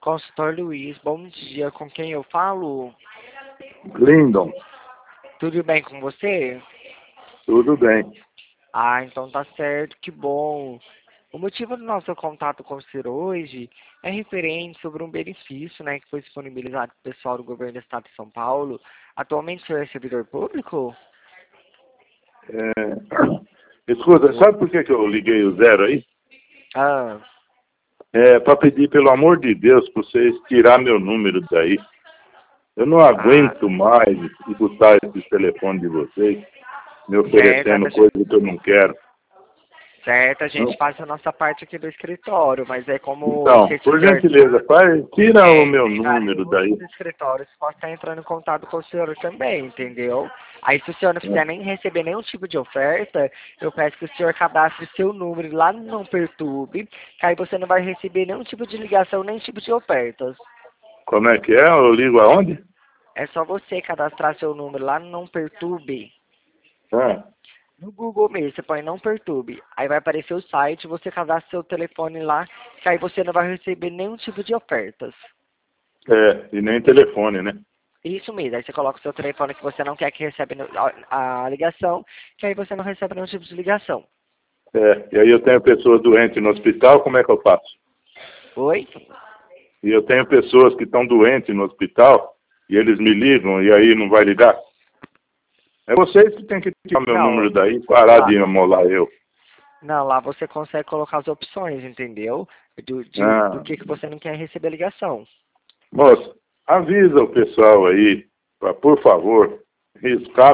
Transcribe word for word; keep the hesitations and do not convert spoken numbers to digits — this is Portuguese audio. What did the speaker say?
Consultor Luiz, bom dia. Com quem eu falo? Lindon, Tudo bem com você? tudo bem. Ah, então tá certo, que bom. O motivo do nosso contato com o senhor hoje é referente sobre um benefício, né, que foi disponibilizado para o pessoal do governo do estado de São Paulo. Atualmente o senhor é servidor público? É... Escuta, O- sabe por que, que eu liguei o zero aí? Ah, É para pedir, pelo amor de Deus, para vocês tirar meu número daí. Eu não ah, aguento mais escutar esse telefone de vocês, me certo, oferecendo a gente, coisa que eu não quero. certo, a gente Não. faz a nossa parte aqui do escritório, mas é como Então, se por estiver gentileza, faz, tira o É, meu tem vários número daí. escritórios que podem estar entrando em contato com o senhor também, entendeu? Aí se o senhor não quiser nem receber nenhum tipo de oferta, eu peço que o senhor cadastre seu número lá no Não Perturbe, que aí você não vai receber nenhum tipo de ligação, nem tipo de ofertas. Como é que é? Eu ligo aonde? É só você cadastrar seu número lá no Não Perturbe. Ah, No Google mesmo, você põe Não Perturbe. Aí vai aparecer o site, você cadastra seu telefone lá, que aí você não vai receber nenhum tipo de ofertas. é, e nem telefone, né? Isso mesmo, aí você coloca o seu telefone que você não quer que recebe no- a, a ligação, que aí você não recebe nenhum tipo de ligação. É, e aí eu tenho pessoas doentes no hospital, como é que eu faço? Oi? E eu tenho pessoas que estão doentes no hospital, e eles me ligam, e aí não vai ligar? É vocês que têm que tirar meu Não, número daí e parar lá, de amolar eu. não, lá você consegue colocar as opções, entendeu? Do, de, do Ah, que, que você não quer receber ligação. moça, avisa o pessoal aí, pra, por favor, riscar